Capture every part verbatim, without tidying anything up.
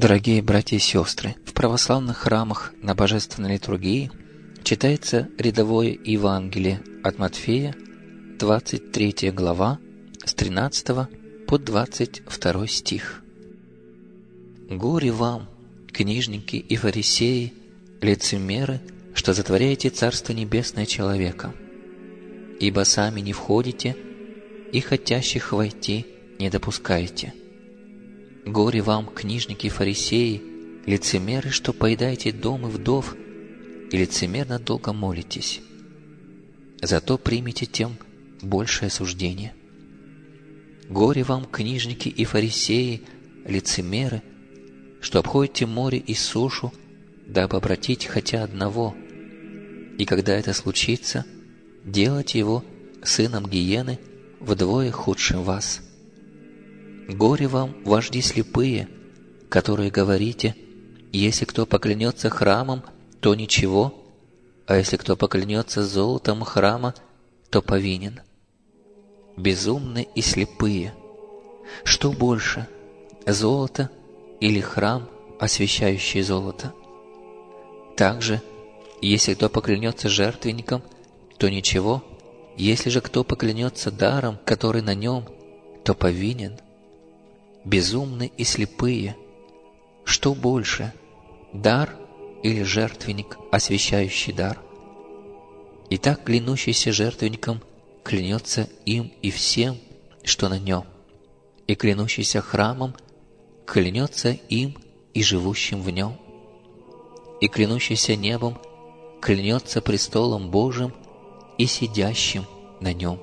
Дорогие братья и сестры, в православных храмах на Божественной литургии читается рядовое Евангелие от Матфея, двадцать третья глава, с тринадцатого по двадцать второй стих. «Горе вам, книжники и фарисеи, лицемеры, что затворяете Царство Небесное человека, ибо сами не входите и хотящих войти не допускаете. Горе вам, книжники и фарисеи, лицемеры, что поедаете дом и вдов, и лицемерно долго молитесь. Зато примите тем большее осуждение. Горе вам, книжники и фарисеи, лицемеры, что обходите море и сушу, дабы обратить хотя одного, и когда это случится, делать его сыном гиены вдвое худшим вас. Горе вам, вожди слепые, которые говорите: если кто поклянется храмом, то ничего, а если кто поклянется золотом храма, то повинен. Безумны и слепые. Что больше, золото или храм, освящающий золото? Также, если кто поклянется жертвенником, то ничего, если же кто поклянется даром, который на нем, то повинен. Безумны и слепые. Что больше, дар или жертвенник, освящающий дар? Итак, клянущийся жертвенником клянется им и всем, что на нем, и клянущийся храмом клянется им и живущим в нем, и клянущийся небом клянется престолом Божьим и сидящим на нем».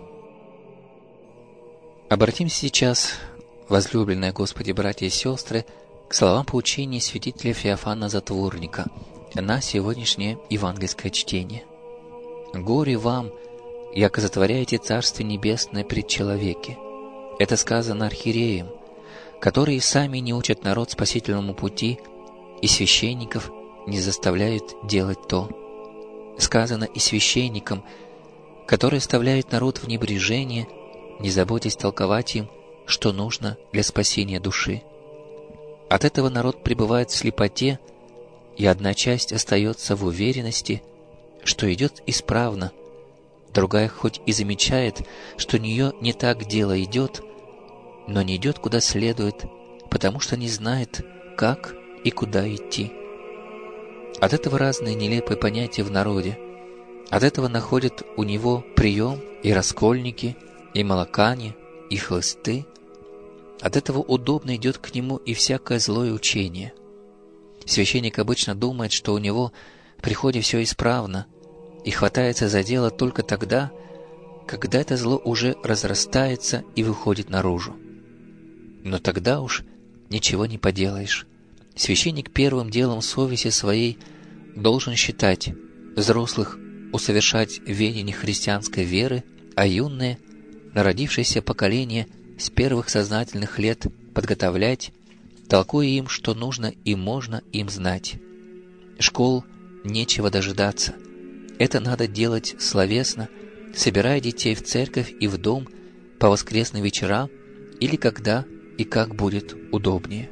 Обратимся сейчас, возлюбленные Господи братья и сестры, к словам поучения святителя Феофана Затворника на сегодняшнее евангельское чтение. «Горе вам, яко затворяете Царствие Небесное пред человеки». Это сказано архиереям, которые сами не учат народ спасительному пути, и священников не заставляют делать то. Сказано и священникам, которые оставляют народ в небрежение, не заботясь толковать им, что нужно для спасения души. От этого народ пребывает в слепоте, и одна часть остается в уверенности, что идет исправно, другая хоть и замечает, что у нее не так дело идет, но не идет куда следует, потому что не знает, как и куда идти. От этого разные нелепые понятия в народе. От этого находят у него прием и раскольники, и молокане, и хлысты. От этого удобно идет к нему и всякое злое учение. Священник обычно думает, что у него в приходе все исправно, и хватается за дело только тогда, когда это зло уже разрастается и выходит наружу. Но тогда уж ничего не поделаешь. Священник первым делом совести своей должен считать взрослых усовершать ведение христианской веры, а юные, народившееся поколение, с первых сознательных лет подготовлять, толкуя им, что нужно и можно им знать. Школ нечего дожидаться. Это надо делать словесно, собирая детей в церковь и в дом по воскресным вечерам или когда и как будет удобнее.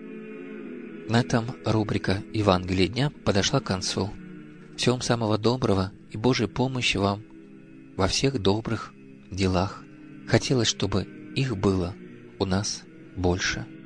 На этом рубрика «Евангелие дня» подошла к концу. Всего вам самого доброго и Божьей помощи вам во всех добрых делах. Хотелось, чтобы их было у нас больше.